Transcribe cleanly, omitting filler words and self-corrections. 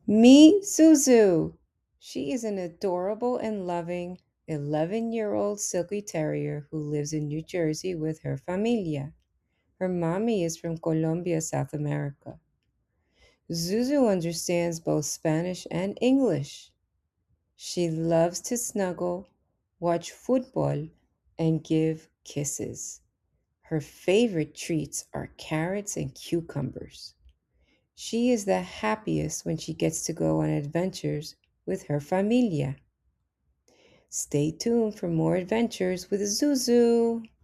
Meet Zuzu. She is an adorable and loving 11-year-old silky terrier who lives in New Jersey with her familia. Her mommy is from Colombia, South America. Zuzu understands both Spanish and English. She loves to snuggle, watch football, and give kisses. Her favorite treats are carrots and cucumbers. She is the happiest when she gets to go on adventures with her familia. Stay tuned for more adventures with Zuzu.